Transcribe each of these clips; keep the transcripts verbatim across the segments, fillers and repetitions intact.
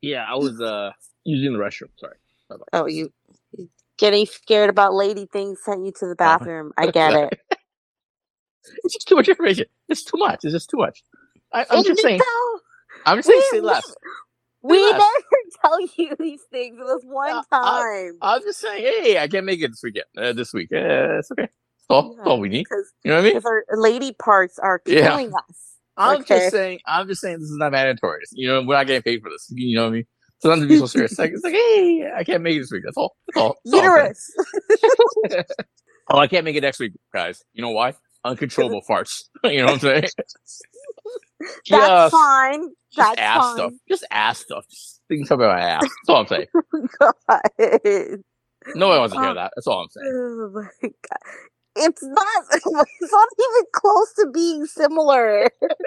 Yeah, I was uh using the restroom. Sorry. Sorry about Oh, you getting scared about lady things sent you to the that. bathroom. I get it. It's just too much information. It's too much. It's just too much. I, I'm And just saying. tell, I'm just saying. we, Say we, less. Say we less. never tell you these things this one Uh, time. I, I'm just saying. Hey, I can't make it this weekend. Uh, this week. Uh, it's okay. That's all, Yeah, that's all we need. because You know what I mean? because our lady parts are Yeah. killing us. I'm Okay. just saying. I'm just saying. This is not mandatory. You know, we're not getting paid for this. You know what I mean? So not to be so serious. It's like, it's like, hey, I can't make it this week. That's all. That's all. That's all I'm saying. Uterus. Oh, I can't make it next week, guys. You know why? Uncontrollable farts. You know what I'm saying? That's just, fine. Just That's ass fine. stuff. Just ass stuff. Just things about my ass. That's all I'm saying. God. No one wants to hear Oh, that. That's all I'm saying. oh my God. It's not. It's not even close to being similar.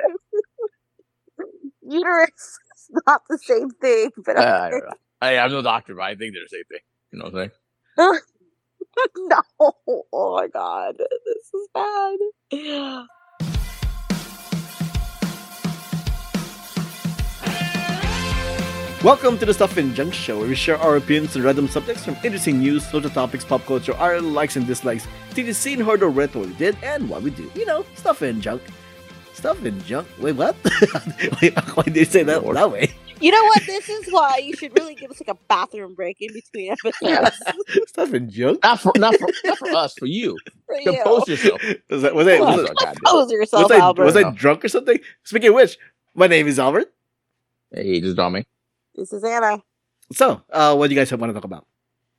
Uterus is not the same thing. But Uh, okay. I don't know. I, I'm no doctor, but I think they're the same thing. You know what I'm saying? No. Oh my God. This is bad. Welcome to the Stuff and Junk Show, where we share our opinions on random subjects from interesting news, social topics, pop culture, our likes and dislikes, T V scene, heard or read what we did, and what we do. You know, stuff and junk. Stuff and junk? Wait, what? Wait, why did you say that that way? You know what? This is why you should really give us like a bathroom break in between episodes. Stuff and junk? Not for not for not for us, for you. For Compose you. yourself. Was, that, was, I, was, Compose it, yourself, Compose yourself, was, I, Albert. was I drunk or something? Speaking of which, my name is Albert. Hey, just draw me. This is Anna. So, uh, what do you guys want to talk about?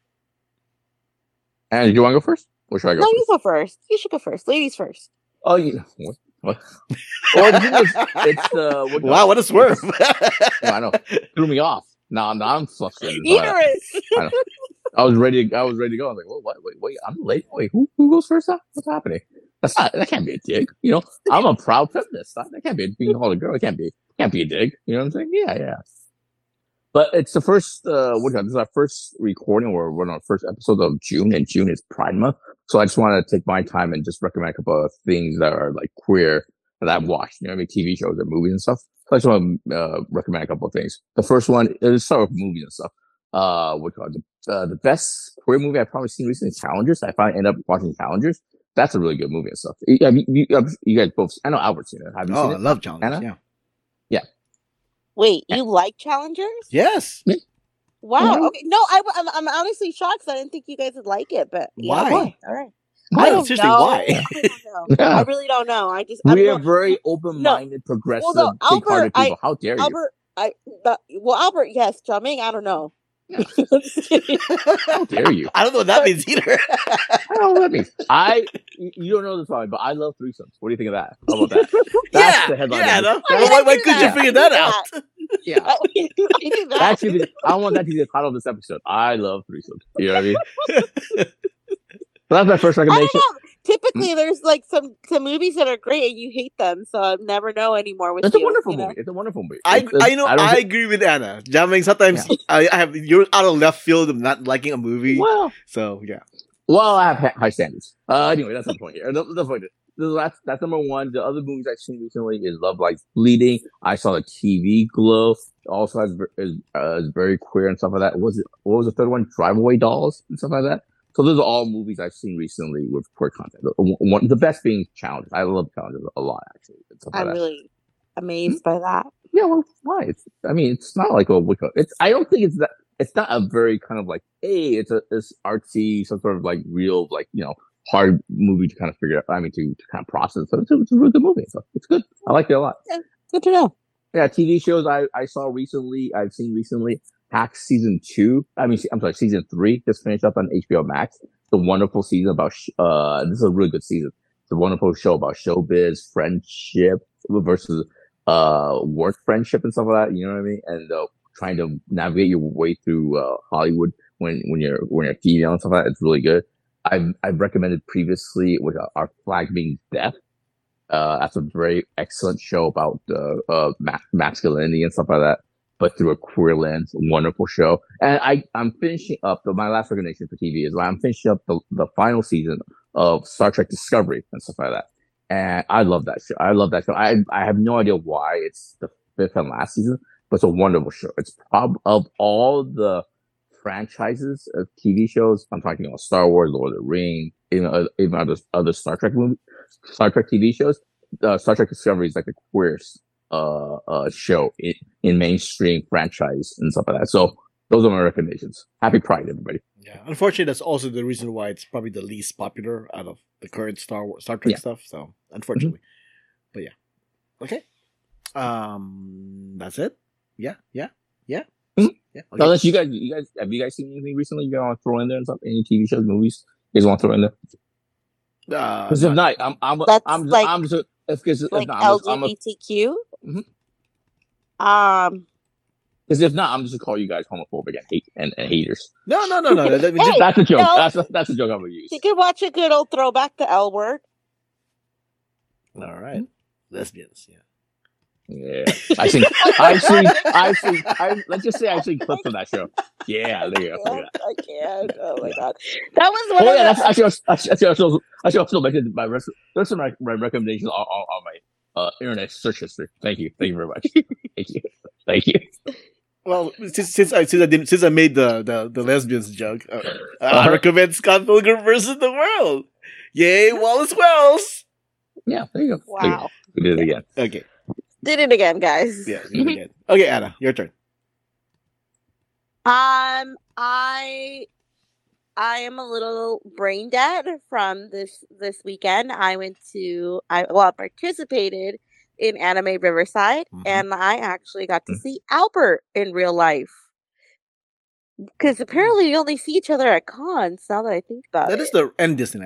And you want to go first? Or should I go No, first? you go first. You should go first. Ladies first. Oh, yeah. What? What? Well, the thing is, it's uh, what Wow, what a swerve! No, I know. Threw me off. Now, now I'm flustered. Uterus. I, know. I was ready. I was ready to go. I was like, "What? What? Wait, wait! I'm late. Wait, who? Who goes first? Now? What's happening? That's not. That can't be a dig. You know, I'm a proud feminist. That can't be being called a girl. It can't be. Can't be a dig. You know what I'm saying? Yeah, yeah. But it's the first. Uh, what? This is our first recording, or we're on our first episode of June, and June is Pride Month. So I just want to take my time and just recommend a couple of things that are like queer that I've watched. You know, what I mean, T V shows and movies and stuff. So I just want to uh, recommend a couple of things. The first one is start with movies and stuff. Uh, what called the uh, the best queer movie I've probably seen recently is Challengers. I finally ended up watching Challengers. That's a really good movie and stuff. You, you, you, you guys both. I know Albert's seen it. Have you oh, seen it? I love Challengers. Anna? Yeah. Yeah. Wait, you like Challengers? Yes. Wow. Mm-hmm. Okay. No, I, I'm I'm honestly shocked. I didn't think you guys would like it, but yeah, Why? okay. All right. Why? I don't Seriously, know. why? I don't know. Yeah. I really don't know. I just I We don't are know. very open-minded, No. progressive, Well, no, big-hearted Albert, people. How dare you? Albert, I the, well, Albert, yes, Jumming. I don't know. Yeah. How dare you? I don't know what that means either. I don't know what that means. I you don't know this probably, but I love threesomes. What do you think of that? How about that? That's yeah, the headline. yeah. No? I mean, why I why do couldn't that. you figure I that do out? Yeah. I do that. That should be. I want that to be the title of this episode. I love threesomes. You know what I mean? So that's my first I recommendation. don't know. Typically, there's like some some movies that are great and you hate them, so I'll never know anymore with It's you. a wonderful you know? movie. It's a wonderful movie. I It's- it's- I know I, don't think- agree with Anna. Jamming sometimes I, I have you're out of left field of not liking a movie. Well, So yeah. well, I have ha- high standards. Uh, anyway, that's the point here. The, the point is, that's that's number one. The other movies I've seen recently is Love Lies Bleeding. I saw the T V Glow. Also has is, uh, is very queer and stuff like that. What was it? What was the third one? Drive Away Dolls and stuff like that. So those are all movies I've seen recently with queer content. The, one, the best being Challengers. I love Challengers a lot, actually. And stuff like I'm that. really amazed by that. Yeah, well, why? It's, I mean, it's not like a Wicca. It's. I don't think it's that. It's not a very kind of like, hey, it's a it's artsy, some sort of like real, like you know, hard movie to kind of figure out. I mean, to, to kind of process. So it's a, it's a really good movie. So it's good. I like it a lot. Yeah, good to know. Yeah, T V shows I I saw recently. I've seen recently. Hacks season two. I mean, I'm sorry, season three just finished up on H B O Max. It's a wonderful season about. Sh- uh, this is a really good season. It's a wonderful show about showbiz, friendship versus uh work friendship and stuff like that. You know what I mean? And uh, trying to navigate your way through uh, Hollywood when when you're when you're female and stuff like that. It's really good. I've I've recommended previously with uh, Our Flag Being Death. Uh, that's a very excellent show about uh, uh ma- masculinity and stuff like that, but through a queer lens. Wonderful show. And I I'm finishing up. The, my last recommendation for T V is I'm finishing up the the final season of Star Trek Discovery and stuff like that. And I love that show. I love that show. I I have no idea why it's the fifth and last season, but it's a wonderful show. It's prob of all the franchises of T V shows. I'm talking about Star Wars, Lord of the Rings, even other, even other other Star Trek movie, Star Trek T V shows. Uh, Star Trek Discovery is like the queerest uh, uh show in, in mainstream franchise and stuff like that. So those are my recommendations. Happy Pride, everybody. Yeah, unfortunately, that's also the reason why it's probably the least popular out of the current Star Wars, Star Trek Yeah. stuff. So, unfortunately, mm-hmm. but yeah, okay. Um, that's it. Yeah, yeah, yeah, mm-hmm. yeah. Okay. Now, unless you guys, you guys, have you guys seen anything recently? You guys want to throw in there and something? Any T V shows, movies? You guys want to throw in there? Because Uh, if not, I'm, I'm, That's I'm, just, like- I'm just, if, cause, if Like not, I'm just, I'm a, L G B T Q. Mhm. Um, because if not, I'm just gonna call you guys homophobic and hate and, and haters. no, no, no, no. that- we Hey, just- That's a joke. no. That's a, that's a joke I'm gonna use. you can watch a good old throwback to L Word. all right, lesbians. Yeah. Yeah, I think I think I think I let's just say I think clips of that show. Yeah, there you go. Look at that. I can't. Oh my god, that was one Oh of yeah, the. that's actually actually actually also actually also mentioned my rest. Those are my, my recommendations on, on, on my uh, internet search history. Thank you, thank you very much. Thank you, thank you. Well, since since I since I didn't since I made the the, the lesbians joke, uh, I Uh-huh. recommend Scott Pilgrim versus the World. Yay, Wallace Wells. Yeah, there you go. There you go. Wow, We did it again. Okay, did it again, guys. yeah, do it again. Okay, Anna, your turn. Um, I I am a little brain dead from this this weekend. I went to I well I participated in Anime Riverside, Mhm. and I actually got to Mhm. see Albert in real life. Because apparently you only see each other at cons. Now that I think about That it, is the end Disney.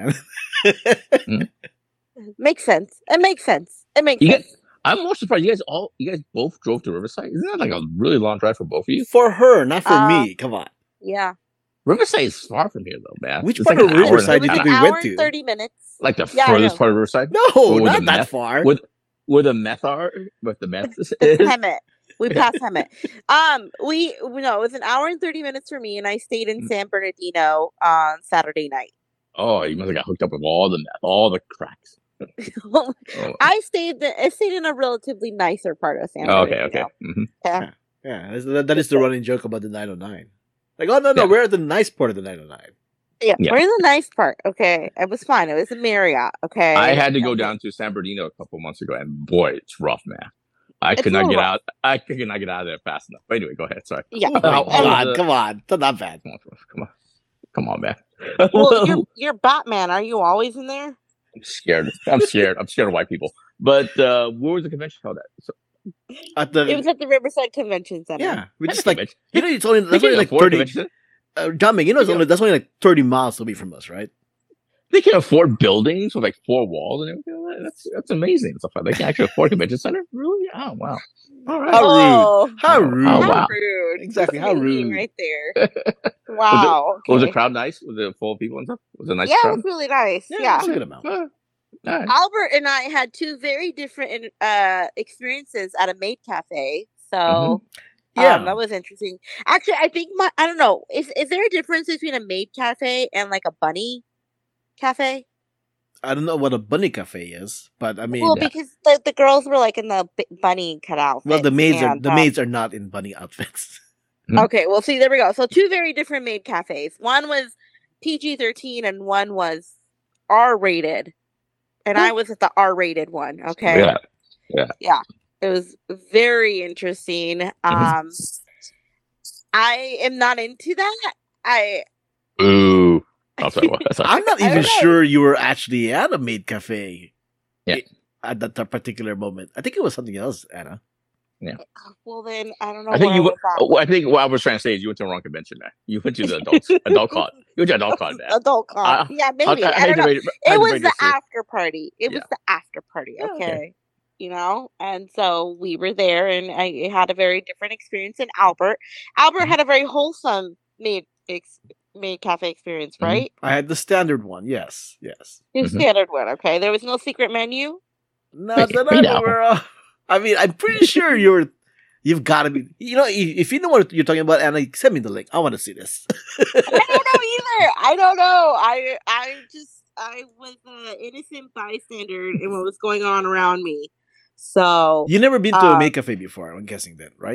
makes sense. It makes sense. It makes You sense. guys, I'm more surprised. You guys all, you guys both drove to Riverside. Isn't that like a really long drive for both of you? For her, not for Uh, me. Come on. Yeah, Riverside is far from here, though, man. Which It's part like of an hour and a Riverside it do was you half. think an we hour went and to? thirty minutes. Like the Yeah, I furthest know. part of Riverside. No, Or with not the that meth- far. With where the meth are, with the meth is. Hemet. We passed Hemet. Um, we no, it was an hour and thirty minutes for me, and I stayed in Mm. San Bernardino on Saturday night. Oh, you must have got hooked up with all the meth, all the cracks. Oh, I stayed. The, I stayed in a relatively nicer part of San okay, Bernardino. okay. hmm Yeah. Yeah, that's- that, that is the running joke about the nine oh nine. Like, oh no, no, Yeah. we're at the nice part of the nine oh nine. Yeah, Yeah. we're in the nice part. Okay, it was fine. It was a Marriott. Okay, I had to go Okay. down to San Bernardino a couple months ago, and boy, it's rough, man. I It's could a not little get rough. out. I could not get out of there fast enough. But anyway, go ahead. Sorry. Yeah. Come How- on, how come was on, the- come on. That's not bad. Come on, come on, come on, man. Well, you're you're Batman. Are you always in there? I'm scared. I'm scared. I'm scared of white people. But uh, where was the convention held at? So, At the It was at the Riverside Convention Center. yeah, we At just the like convention. you know it's only They that's only can't like afford a thirty. convention center? Uh, Dominic, you know it's Yeah. only that's only like thirty miles away from us, right? They can afford buildings with like four walls and everything. That's that's amazing. Stuff like that. They can actually afford a convention center. Really? Oh wow. All right. How rude. Oh, How Oh, rude! oh, how wow. rude! Exactly, how Mean rude. right there. Wow. Was the okay. crowd nice? Was it full of people and stuff? Was it a nice yeah, it crowd? was really nice. Yeah, Yeah. it's a good amount. Uh, all right. Albert and I had two very different uh experiences at a maid cafe. So Mm-hmm. Yeah, um, that was interesting. Actually, I think my I don't know. Is is there a difference between a maid cafe and like a bunny cafe? I don't know what a bunny cafe is, but I mean, Well, yeah. because the, the girls were like in the b- bunny cutout. well, the maids are and, the um, maids are not in bunny outfits. Okay, well, see, there we go. So two very different maid cafes. One was P G thirteen, and one was R rated. And I was at the R rated one. Okay, Yeah. it was very interesting. Um, I am not into that. I Ooh. Oh, sorry, what? Sorry. I'm not I don't even know. sure you were actually at a maid cafe. Yeah. At that t- particular moment, I think it was something else, Anna. well then I don't know. I think where you. was at. oh, I think what I was trying to say is you went to the wrong convention, man. You went to the adult adult con. You went to adult con, man. Adult con. I- yeah, I, maybe. I, I, hate don't to know. rate it, I hate It to was rate the this here. after party. It was Yeah. the after party. Yeah, Okay. okay. You know, and so we were there, and I had a very different experience in Albert. Albert Mhm. had a very wholesome maid ex- maid cafe experience, Mhm. right? I had the standard one. Yes, yes. Your Mhm. standard one. Okay, there was no secret menu. Not that Wait I'm now. aware of. I mean, I'm pretty sure you're. You've got to be. You know, if, if you know what you're talking about, Anna, send me the link. I want to see this. I don't know either. I don't know. I I just I was an innocent bystander in what was going on around me. So You never been to Uh, a maid cafe before, I'm guessing then, right?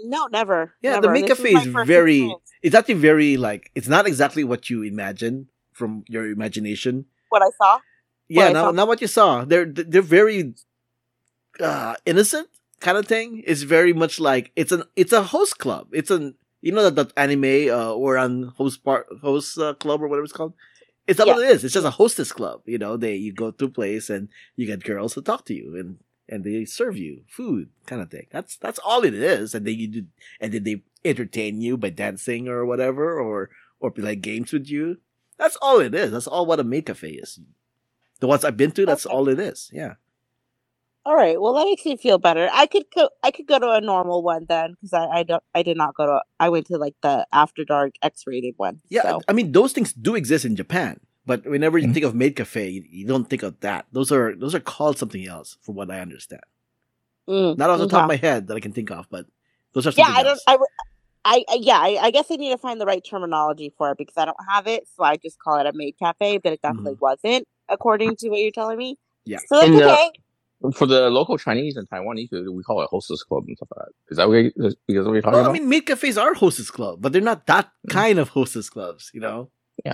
No, never. Yeah, never. the maid This cafe my is first very. experience. It's actually very like. It's not exactly what you imagine from your imagination. What I saw. Yeah, I not saw. not what you saw. They're they're very uh, innocent kind of thing. It's very much like it's an it's a host club. It's an you know that, that anime uh, or on host part host uh, club or whatever it's called. It's not Yeah. what it is. It's just a hostess club. You know, they you go to a place and you get girls to talk to you and and they serve you food kind of thing. That's that's all it is. And then you do and then they entertain you by dancing or whatever or or play games with you. That's all it is. That's all what a maid cafe is. The ones I've been to, that's Okay. all it is. Yeah. All right. Well, that makes me feel better. I could go. I could go to a normal one then, because I, I don't. I did not go to. I went to like the after dark X-rated one. Yeah, So. I mean those things do exist in Japan, but whenever you Mhm. think of maid cafe, you, you don't think of that. Those are those are called something else, from what I understand. Mm, Not off the top of okay. my head that I can think of, but those are Yeah, something I don't. else. I, w- I, I- yeah. I, I guess I need to find the right terminology for it because I don't have it. So I just call it a maid cafe, but it definitely wasn't, according to what you're telling me. Yeah. So that's And, uh, okay. For the local Chinese and Taiwanese, we call it hostess club and stuff like that. Is that what, you, is, is that what you're talking No, I about? mean maid cafes are hostess club, but they're not that Mm. kind of hostess clubs. You know. Yeah. I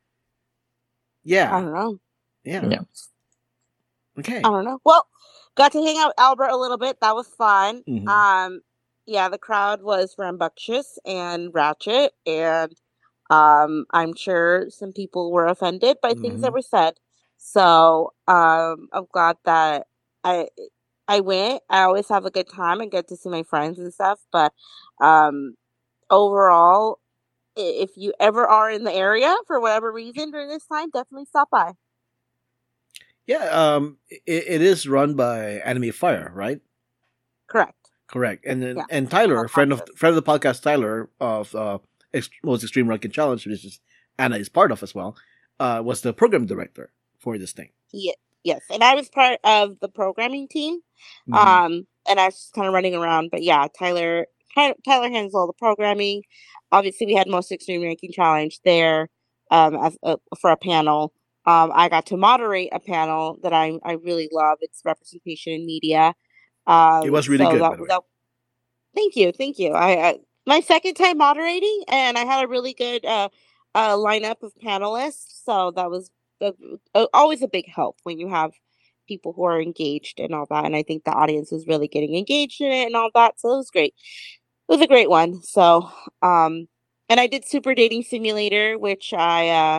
Yeah. don't know. Yeah. Yeah. Okay. I don't know. Well, got to hang out with Albert a little bit. That was fun. Mhm. Um, yeah, the crowd was rambunctious and ratchet, and um, I'm sure some people were offended by things that Mhm. were said. So um, I'm glad that I I went. I always have a good time and get to see my friends and stuff. But um, overall, i- if you ever are in the area for whatever reason during this time, definitely stop by. Yeah. Um. It, it is run by Anime Fire, right? Correct. Correct. And then Yeah. and Tyler, More friend of conscious. friend of the podcast, Tyler of uh, Ex- Most Extreme Ranking Challenge, which is Anna is part of as well, uh, was the program director for this thing. Ye- yes, and I was part of the programming team. Mhm. Um, and I was just kind of running around. But yeah, Tyler Ty- Tyler handles all the programming. Obviously, we had Most Extreme Ranking Challenge there um, as, uh, for a panel. Um, I got to moderate a panel that I I really love. It's representation in media. Um, It was really so good, that, by the way. that thank you, thank you. I, I my second time moderating, and I had a really good uh, uh lineup of panelists. So that was uh, uh, always a big help when you have people who are engaged and all that. And I think the audience was really getting engaged in it and all that. So it was great. It was a great one. So um, and I did Super Dating Simulator, which I uh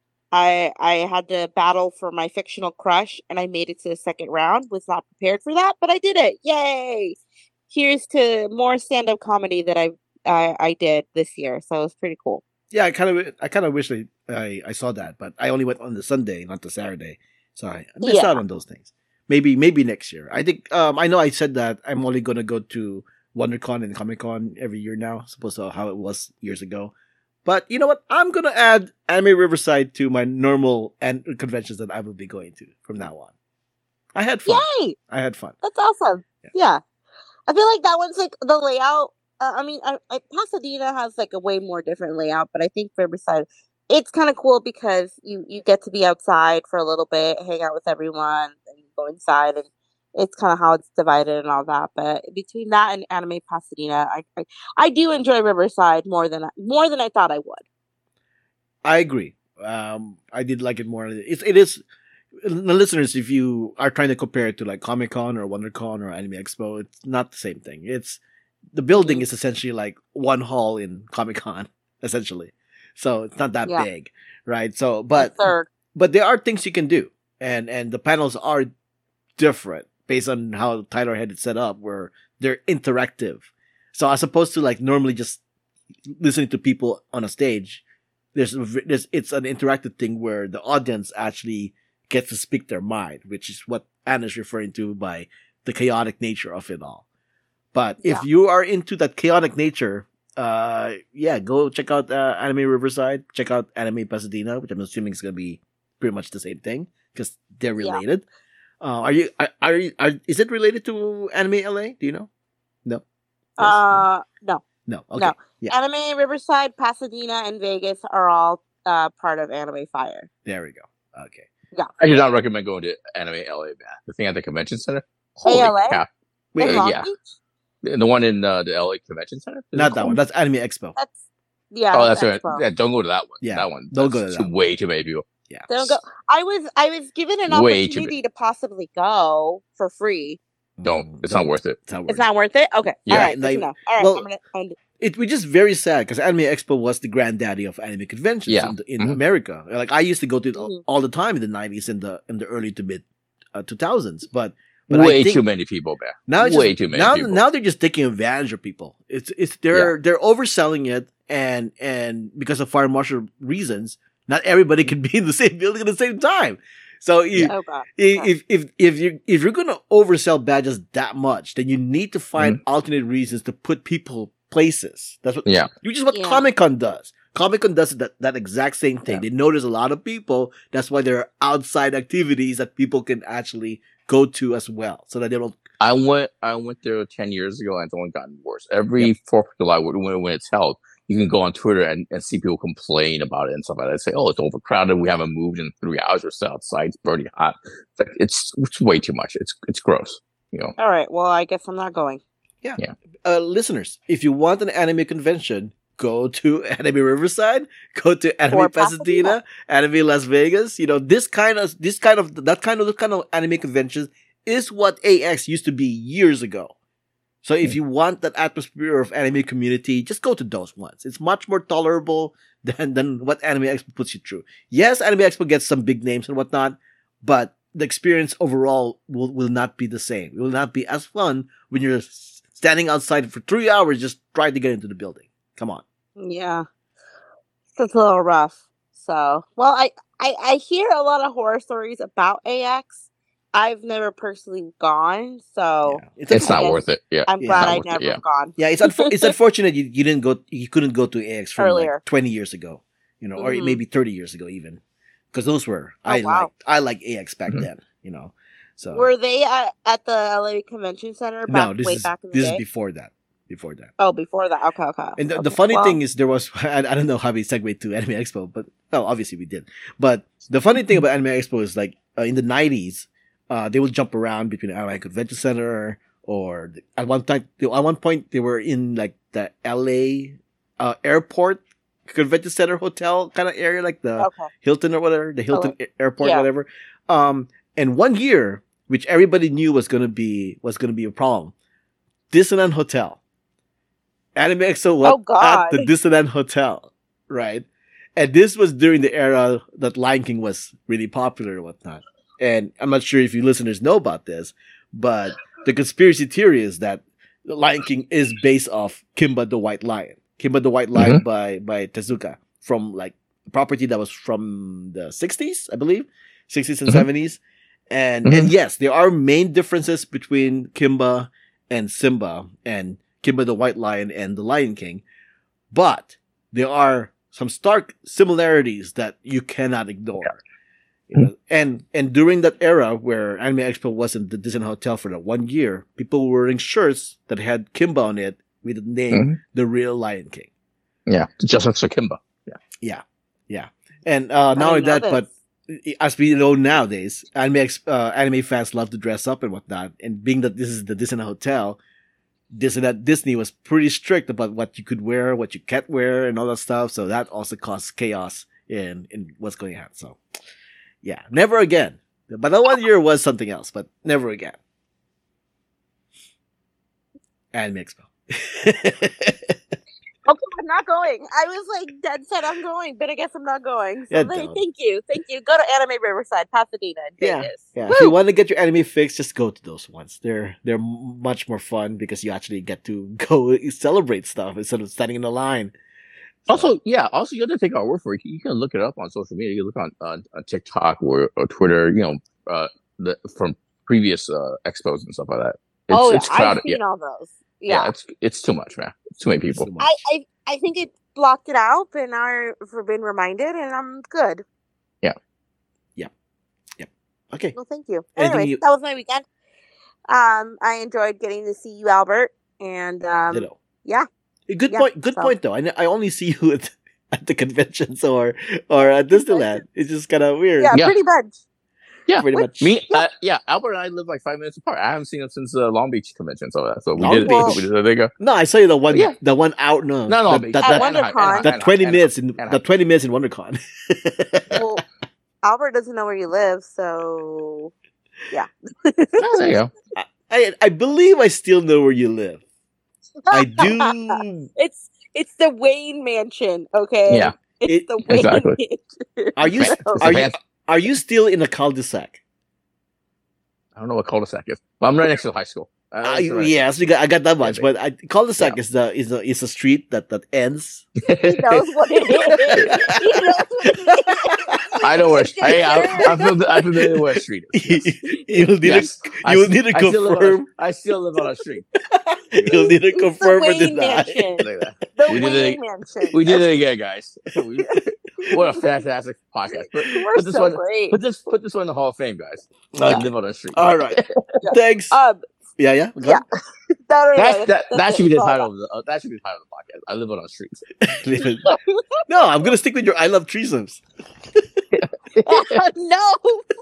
I I had to battle for my fictional crush, and I made it to the second round. Was not prepared for that, but I did it. Yay! Here's to more stand-up comedy that I I, I did this year. So it was pretty cool. Yeah, I kind of I kind of wish I, I I saw that, but I only went on the Sunday, not the Saturday, so I, I missed Yeah. out on those things. Maybe maybe next year. I think um I know I said that I'm only gonna go to WonderCon and Comic Con every year now, supposed to how it was years ago. But you know what? I'm gonna add Anime Riverside to my normal and conventions that I will be going to from now on. I had fun. Yay! I had fun. That's awesome. Yeah. Yeah. I feel like that one's like the layout. Uh, I mean, I, I, Pasadena has like a way more different layout, but I think Riverside, it's kind of cool because you you get to be outside for a little bit, hang out with everyone, and you go inside, and it's kind of how it's divided and all that. But between that and Anime Pasadena, I I, I do enjoy Riverside more than I- more than I thought I would. I agree. Um, I did like it more. It's it is the listeners. If you are trying to compare it to like Comic Con or WonderCon or Anime Expo, it's not the same thing. It's the building Mhm. is essentially like one hall in Comic Con, essentially. So it's not that Yeah. big, right? So, The but third, but there are things you can do, and and the panels are different based on how Tyler had it set up, where they're interactive. So as opposed to like normally just listening to people on a stage, there's, a v- there's it's an interactive thing where the audience actually gets to speak their mind, which is what Anna's referring to by the chaotic nature of it all. But if Yeah. you are into that chaotic nature, uh, yeah, go check out uh, Anime Riverside. Check out Anime Pasadena, which I'm assuming is going to be pretty much the same thing because they're Yeah. related. Uh, are you? Are, are you? Are, is it related to Anime L A? Do you know? No. Yes? uh, no, no. Okay. no. Yeah. Anime Riverside, Pasadena, and Vegas are all uh part of Anime Fire. There we go. Okay. I do not recommend going to Anime L A, man. The thing at the convention center. Holy A L A? Wait, In uh, Long yeah. Beach? The one in uh, the L A Convention Center? Is Not it that called? one. That's Anime Expo. That's yeah. Oh, that's that's right. Expo. Yeah, don't go to that one. Yeah, that one. don't go that's to too, that one. way too many people. Yeah. Don't go. I was I was given an Way too opportunity to possibly go for free. Don't. Mm, It's don't. not worth it. It's not worth It's not worth it. Okay. Yeah. All right. Like- Good to know. All right. well, I'm gonna. I'm, it. Which is very sad because Anime Expo was the granddaddy of anime conventions Yeah. in, the, in Mhm. America. Like I used to go to it all, Mhm. all the time in the nineties and the in the early to mid uh, two thousands. But but way I think too many people, man. now it's way just, too many now people. now they're just taking advantage of people. It's it's they're they're overselling it and and because of fire marshal reasons, not everybody can be in the same building at the same time. So you, oh god. I- If if if you if you're gonna oversell badges that much, then you need to find alternate reasons to put people places. That's what Yeah. which is what Yeah. Comic Con does. Comic Con does that that exact same thing. Yeah. They notice a lot of people. That's why there are outside activities that people can actually go to as well, so that they don't. I went. I went there ten years ago, and it's only gotten worse. Every Fourth of July, when when it's held, you can go on Twitter and, and see people complain about it and stuff like that. Say, "Oh, it's overcrowded. We haven't moved in three hours. We're still outside. It's burning hot." It's like, it's, it's way too much. It's it's gross. You know. All right. Well, I guess I'm not going. Uh, listeners, if you want an anime convention, go to Anime Riverside, go to Anime Or Pasadena, Anime Las Vegas. You know, this kind of, this kind of, that kind of, this kind of anime conventions is what A X used to be years ago. So if you want that atmosphere of anime community, just go to those ones. It's much more tolerable than, than what Anime Expo puts you through. Yes, Anime Expo gets some big names and whatnot, but the experience overall will, will not be the same. It will not be as fun when you're standing outside for three hours just trying to get into the building. Come on. Yeah. It's a little rough. So, well, I, I, I hear a lot of horror stories about A X. I've never personally gone, so Yeah. It's I not guess worth it. Yeah. I'm Yeah. glad Not I worth it, never yeah. gone. Yeah, it's unfor- it's unfortunate you, you didn't go you couldn't go to A X from Earlier. like twenty years ago, you know, or Mhm. maybe thirty years ago even. Because those were Oh, I wow. liked I liked A X back Mhm. then, you know. So Were they at, at the L A Convention Center back no, this way is back in the this day? is before that. Before that. Oh, before that. Okay, okay. And the, okay. the funny Well, thing is, there was I, I don't know how we segued to Anime Expo, but well, obviously we did. But the funny thing about Anime Expo is like uh, in the nineties, uh, they would jump around between Anime Convention Center or the, at one time at one point they were in like the L A uh, airport convention center hotel kind of area, like the okay. Hilton or whatever, the Hilton a- airport, Yeah. whatever. Um, and one year, which everybody knew was gonna be was gonna be a problem, Disneyland Hotel. Anime Expo was Oh, God. at the Disneyland Hotel, right? And this was during the era that Lion King was really popular and whatnot. And I'm not sure if you listeners know about this, but the conspiracy theory is that the Lion King is based off Kimba the White Lion. Kimba the White Lion by, by Tezuka from like a property that was from the sixties, I believe, sixties and Mhm. seventies. And, Mhm. and yes, there are main differences between Kimba and Simba and Kimba the White Lion and the Lion King, but there are some stark similarities that you cannot ignore. You know, and and during that era where Anime Expo was in the Disney Hotel for that one year, people were wearing shirts that had Kimba on it with the name Mhm. The Real Lion King. Yeah. Just like Sir Kimba. Yeah, yeah. And uh, not only didn't know that, but this. as we know nowadays, anime ex- uh, anime fans love to dress up and whatnot. And being that this is the Disney Hotel, Disney that Disney was pretty strict about what you could wear, what you can't wear, and all that stuff. So that also caused chaos in in what's going on. So yeah, never again. But that one year was something else, but never again. Anime Expo. Okay, I'm not going. I was like dead set on going, but I guess I'm not going. So Yeah, th- don't. thank you. Thank you. Go to Anime Riverside, Pasadena, and Yeah, Vegas. Yeah, Woo! if you want to get your anime fix, just go to those ones. They're they're m- much more fun because you actually get to go celebrate stuff instead of standing in the line. So- Also, yeah. Also, you have to take our word for it. You can look it up on social media. You look on on, on TikTok or, or Twitter. You know, uh, the, from previous uh, expos and stuff like that. It's, oh, yeah. it's crowded. I've seen Yeah. all those. yeah, Yeah. It's it's too much, man. It's too many It's people. too much. I, I, I think it blocked it out, but now I've been reminded, and I'm good. Okay. Well, thank you. Anything Anyway, you- that was my weekend. Um, I enjoyed getting to see you, Albert, and um, Ditto. yeah. A good yeah, point. Good so- point though. I, n- I only see you at, at the conventions or or at Disneyland. It's just kind of weird. yeah, Yeah. pretty much. Yeah, pretty much. Me, uh, yeah, Albert and I live like five minutes apart. I haven't seen him since the Long Beach convention, so uh, so we Long did. Beach? We did there you go. No, I saw you the one, Yeah. the one out. No, No, no, that, Beach. that, At that, WonderCon. Anaheim, that twenty Anaheim, minutes in Anaheim. the twenty minutes in WonderCon. Well, Albert doesn't know where you live, so yeah. Oh, there you go. I I believe I still know where you live. I do. It's it's the Wayne Mansion, okay? Yeah. It's It- the Wayne Exactly. Mansion. Are you It's are a you fan- are you still in a cul-de-sac? I don't know what cul-de-sac is, but I'm right next to the high school. Uh, I, it's right- yes, we got, I got that much, Yeah, but I, cul-de-sac yeah. is the is a is a street that that ends. He knows what it is. He knows what it is. I know where. It's Hey, I'm, just- I'm, familiar, I'm familiar where street is. Yes. You'll need Yes. to I you'll s- need to I still live on a- confirm. I still live on a street. You'll need to It's the confirm or Wayne deny. Mansion. Look at that. The We did Wayne it- Mansion. We did it again, guys. We- what a fantastic podcast. Put, We're put this so one. great. Put this. Put this one in the Hall of Fame, guys. I Okay. live on a street. All right. Thanks. Um, yeah, yeah. Go yeah. No, no, no, That's, that's- that that's that it. should be the That's all title of the. Uh, that should be the title of the podcast. I live on a street. on. No, I'm gonna stick with your I love threesomes. no,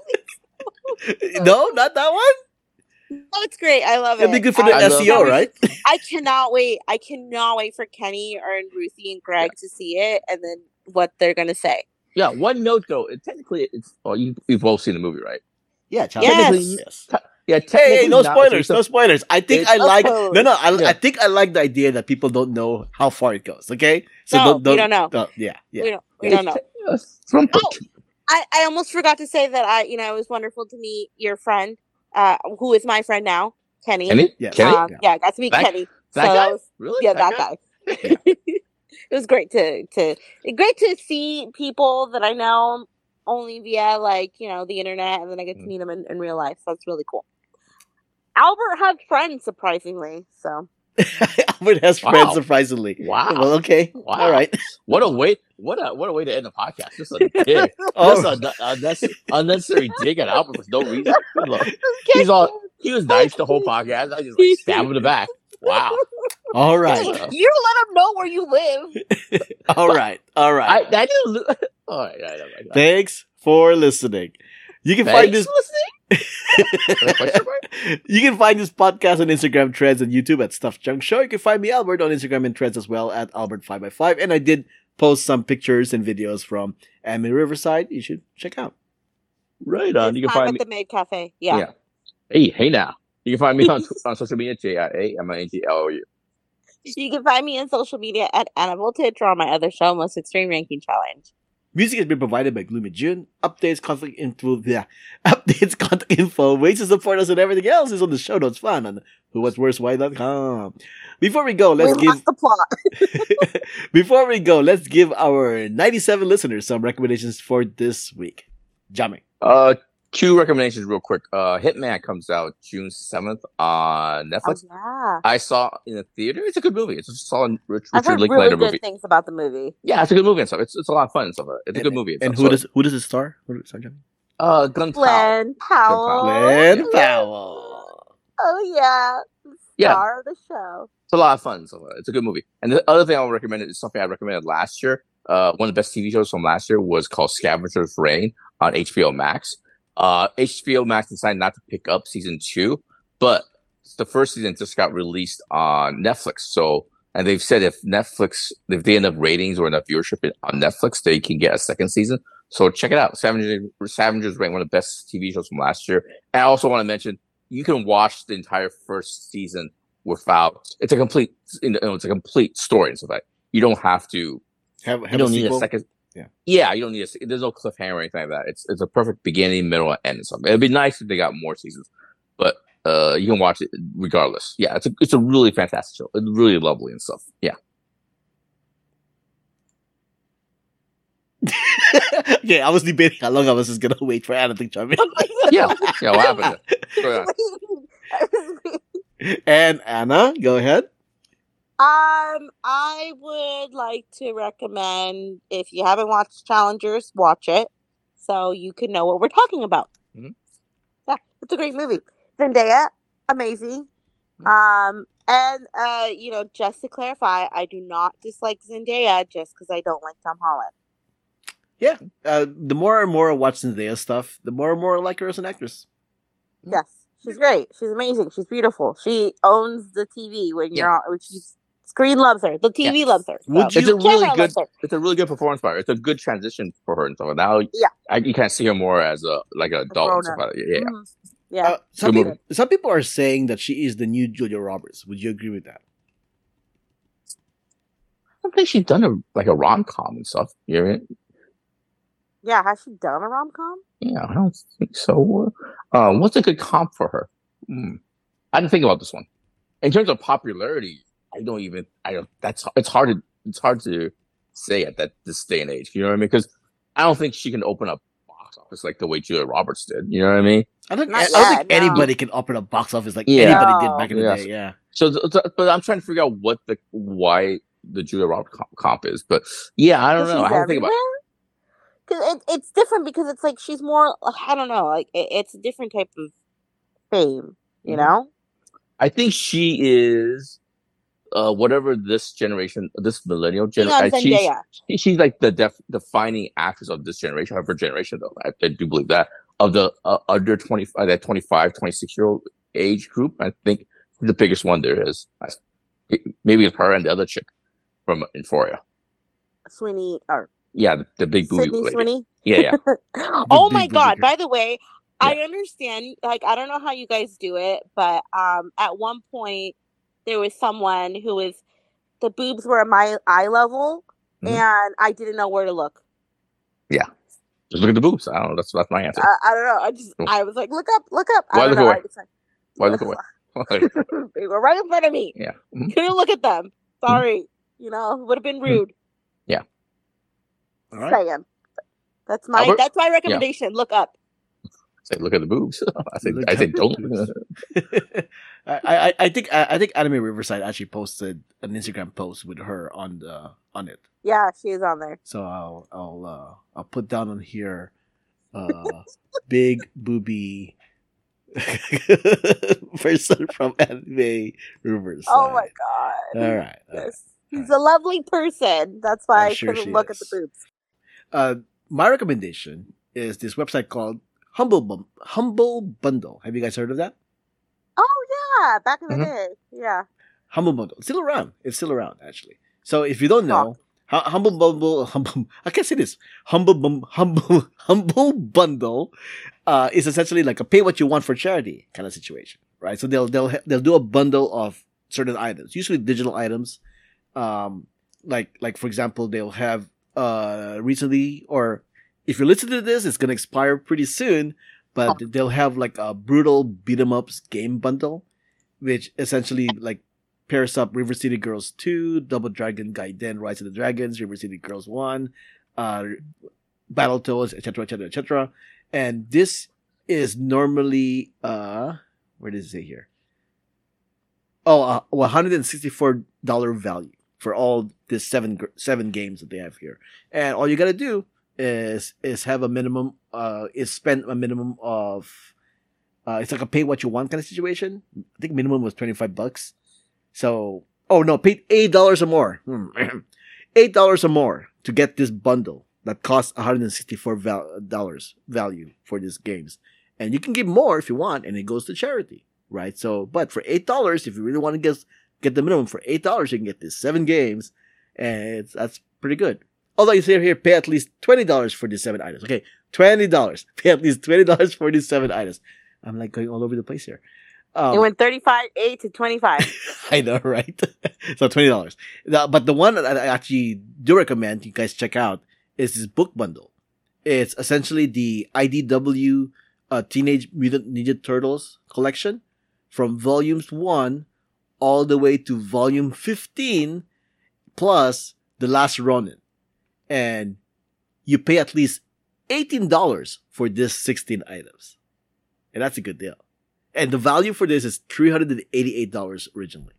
No, not that one. no, it's great. I love it. It'd be good for the I love- S E O, right? I cannot wait. I cannot wait for Kenny or and Ruthie and Greg to see it and then what they're gonna say. Yeah. One note though. It, technically, it's. Oh, you you've both seen the movie, right? Yeah, Charlie. Yes. Technically, Yes. Yeah. Hey, Technically hey, no not- spoilers, it's a- no spoilers. I think it's- I like no, spoilers. no. I, Yeah. I think I like the idea that people don't know how far it goes. Okay, so No, don't, we don't, don't know. yeah, yeah. We don't. We don't know. It's from Oh, I, I almost forgot to say that I, you know, it was wonderful to meet your friend, uh, who is my friend now, Kenny. Kenny. Yes. Kenny. Um, yeah. I got to meet That- Kenny. that so guy. that was, Really? yeah, that guy. It was great to to great to see people that I know only via like you know the internet, and then I get to Mm. meet them in, in real life. So it's really cool. Albert has friends, surprisingly. So Albert has Wow. friends, surprisingly. Wow. Well, okay. Wow. All right. What a way! What a what a way to end the podcast. Just a dig. Oh, Just a unnecessary, unnecessary dig at Albert for no reason. Look, he's all he was nice the whole podcast. I just like stab him in the back. Wow. all Hey, right. you let them know where you live. All right. All right. I that didn't. Lo- all right. All right, all right. Thanks for listening. You can find Thanks this. for listening. Question mark? You can find this podcast on Instagram, Threads, and YouTube at Stuff Junk Show. You can find me, Albert, on Instagram and Threads as well at Albert five by five. And I did post some pictures and videos from Anime Riverside. You should check out. Right on. You can Time find at me. the Maid Cafe. Yeah. Yeah. Hey, hey now. You can find me on on social media. J I A M I N G L O U. You can find me on social media at Anna Voltage or on my other show, Most Extreme Ranking Challenge. Music has been provided by Gloomy June. Updates, contact info, yeah. Updates, contact info, ways to support us, and everything else is on the show notes found on who was worse why dot com. Before we go, let's we give lost the plot. before we go, let's give our ninety-seven listeners some recommendations for this week. Jamming. Uh, two recommendations real quick. Uh, Hitman comes out June seventh on Oh, Netflix. yeah. I saw in the theater. It's a good movie. It's a solid Rich, I've Richard heard really Linklater good movie. things about the movie. Yeah, it's a good movie and stuff. It's it's a lot of fun and stuff. It's a And- good movie. And stuff. who So, does who does it star? Who does it star, Jamming? Uh, Glenn Powell. Glenn Powell. Glenn Powell. Oh, yeah. Yeah. Star of the show. It's a lot of fun. So uh, it's a good movie. And the other thing I would recommend is something I recommended last year. Uh, one of the best T V shows from last year was called Scavenger's Reign on H B O Max. Uh, H B O Max decided not to pick up season two, but the first season just got released on Netflix. So, and they've said if Netflix, if they end up ratings or enough viewership in- on Netflix, they can get a second season. So check it out. Scavenger's, Scavenger's Reign, one of the best T V shows from last year. And I also want to mention, you can watch the entire first season without, it's a complete, you know, it's a complete story and stuff like that. You don't have to Have, have you don't a need sequel? a second. Yeah. Yeah, you don't need a. se- There's no cliffhanger or anything like that. It's it's a perfect beginning, middle, and end. And stuff. It'd be nice if they got more seasons, but uh, you can watch it regardless. Yeah, it's a it's a really fantastic show. It's really lovely and stuff. Yeah. Okay, I was debating how long I was just gonna wait for Anna to chime in. Yeah. Yeah. What happened? Go ahead. And Anna, go ahead. Um, I would like to recommend if you haven't watched Challengers, watch it so you can know what we're talking about. Mhm. Yeah, it's a great movie. Zendaya, amazing. Um, and uh, you know, just to clarify, I do not dislike Zendaya just because I don't like Tom Holland. Yeah, uh, the more and more I watch Zendaya stuff, the more and more I like her as an actress. Yes, she's great. She's amazing. She's beautiful. She owns the T V when you're Yeah. on. When she's screen loves her. The T V Yeah. loves her. Would so. you- It's a really Camera good. loves her. It's a really good performance by her. It's a good transition for her and stuff. Now, Yeah. I, you can't see her more as a like an adult and stuff grown-up. like that. Yeah, yeah. Mhm. Yeah. Uh, some, Good people, movie. some people are saying that she is the new Julia Roberts. Would you agree with that? I don't think she's done a like a rom com and stuff. You know what I mean? Yeah. Has she done a rom com? Yeah, I don't think so. Uh, what's a good comp for her? Hmm. I didn't think about this one. In terms of popularity, I don't even. I don't. That's it's hard to it's hard to say at that this day and age. You know what I mean? Because I don't think she can open up box office like the way Julia Roberts did. You know what I mean? I don't, Not I don't think yet, no. anybody can open a box office like Yeah. anybody did No. back in the Yes. day. Yeah. So, th- th- but I'm trying to figure out what the why the Julia Roberts comp, comp is. But yeah, I don't know. I She's have to think about. Because it, it's different because it's like she's more. I don't know. Like it, it's a different type of fame. You Mhm. know. I think she is, uh, whatever this generation, this millennial Being on generation. She's, Zendaya. she- she's like the def- defining actress of this generation, of her generation, though. I, I do believe that of the uh, under twenty, uh, that twenty-five, twenty-six year old age group. I think she's the biggest one there is. I, maybe it's her and the other chick from Euphoria. Sweeney or Yeah, the, the big booby Sydney lady. Sweeney. Yeah, yeah. Oh big my booby god! girl. By the way, I understand. Like I don't know how you guys do it, but um, at one point there was someone who was the boobs were at my eye level, Mhm. and I didn't know where to look. Just look at the boobs. I don't know. That's that's my answer. I, I don't know. I just Cool. I was like, look up, look up. Why I don't look know. away? I just, Why look away? they were right in front of me. Yeah. Mhm. Couldn't look at them. Sorry. You know, would have been rude. All right. Saying. That's my Albert? that's my recommendation. Look up. Say, look at the boobs. I say, Look I say, at the don't. boobs. I, I I think I, I think Anime Riverside actually posted an Instagram post with her on the on it. Yeah, she is on there. So I'll I'll uh, I'll put down on here, uh, big booby person from Anime Riverside. Oh my god. All right. all right. Yes. He's a lovely person. That's why I'm I sure couldn't she look at the is. boobs. Uh, my recommendation is this website called Humble Bum- Humble Bundle. Have you guys heard of that? Oh yeah, back in the Mhm. day. Yeah. Humble Bundle. It's still around. It's still around, actually. So if you don't know, Hu- Humble Bundle, Humble, I can't say this. Humble Bum, Humble, Humble Bundle, uh, is essentially like a pay what you want for charity kind of situation, right? So they'll they'll ha- they'll do a bundle of certain items, usually digital items. Um, like like for example, they'll have uh recently, or if you're listening to this, it's gonna expire pretty soon. But they'll have like a brutal beat 'em ups game bundle, which essentially like pairs up River City Girls two, Double Dragon Gaiden Rise of the Dragons, River City Girls one, uh, Battletoads, et cetera, et cetera, et cetera. And this is normally uh, where does it say here? Oh, uh, one hundred sixty-four dollars value for all this seven gr- seven games that they have here, and all you gotta do is is have a minimum uh is spend a minimum of uh it's like a pay what you want kind of situation. I think minimum was twenty-five bucks. So oh no, paid eight dollars or more. Hmm. eight dollars or more to get this bundle that costs one hundred sixty-four dollars value for these games. And you can give more if you want, and it goes to charity, right? So but for eight dollars, if you really want to get get the minimum for eight dollars, you can get these seven games, and it's, that's pretty good. Although you say here, pay at least twenty dollars for these seven items. Okay, twenty dollars. Pay at least twenty dollars for these seven items. I'm like going all over the place here. Um, It went thirty-five eight to twenty-five. I know, right? So twenty dollars. But the one that I actually do recommend you guys check out is this book bundle. It's essentially the I D W uh, Teenage Mutant Ninja Turtles collection from volumes one all the way to volume fifteen plus The Last Ronin. And you pay at least eighteen dollars for this sixteen items. And that's a good deal. And the value for this is three hundred eighty-eight dollars originally.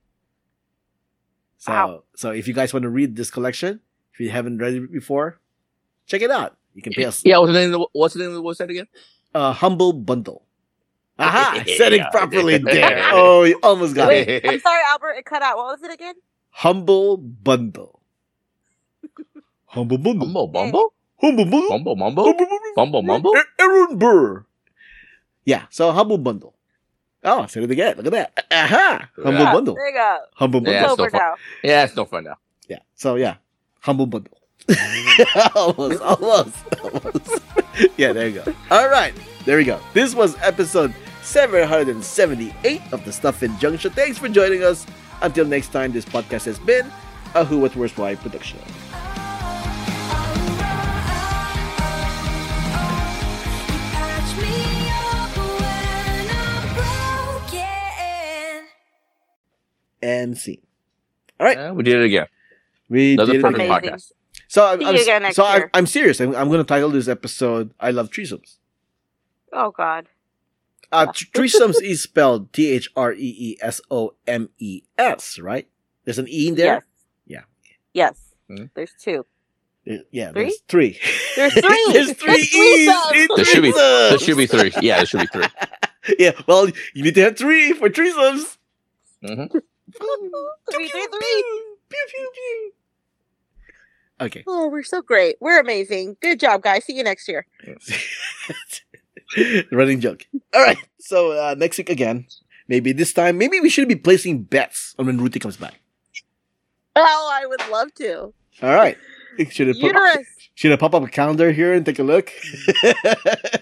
So, Wow. so if you guys want to read this collection, if you haven't read it before, check it out. You can pay us Yeah, what's the name? Of the, what's the name of the website again? a humble bundle. Aha! I said it Yeah. properly there. Oh, you almost got it. Wait, I'm sorry, Albert. It cut out. What was it again? Humble bundle. Humble bundle. Bumble, Bumble. Humble Bundle. Mumble Mumble? Humble Bundle. Mumble Mumble? Er- Aaron Burr. Yeah, so Humble Bundle. Oh, I said it again. Look at that. Aha! Humble Yeah. Bundle. There you go. Humble Bundle. Yeah, It's it's no over fun. now. Yeah, it's no fun now. Yeah. So yeah, Humble Bundle. almost, almost, almost. Yeah, there you go. All right, there we go. This was episode seven hundred seventy-eight of the Stuff in Junction. Thanks for joining us. Until next time, this podcast has been a Who What Where's Why production. Patch me up when I'm broken. And scene. All right, Yeah, we did it again. we Another did it perfect again. Amazing. podcast. So I'm, See I'm, you again next so I'm, year. I'm serious. I'm, I'm going to title this episode "I Love Threesomes." Oh God. Uh, th- threesomes is spelled T H R E E S O M E S, right? There's an E in there? Yes. Yeah. Yes. Mhm. There's two. There- Yeah, Three? there's three. There's three. There's three There's E's threesomes. in There should be threesomes. there should be three. Yeah, there should be three. Yeah, well, you need to have three for threesomes. Mm-hmm. Three, three, three. Pew, pew, pew. Okay. Oh, we're so great. We're amazing. Good job, guys. See you next year. Running joke. All right. So uh, next week again. Maybe this time, maybe we should be placing bets on when Ruthie comes back. Oh, I would love to. All right. Should I pop, Uterus. should I pop up a calendar here and take a look?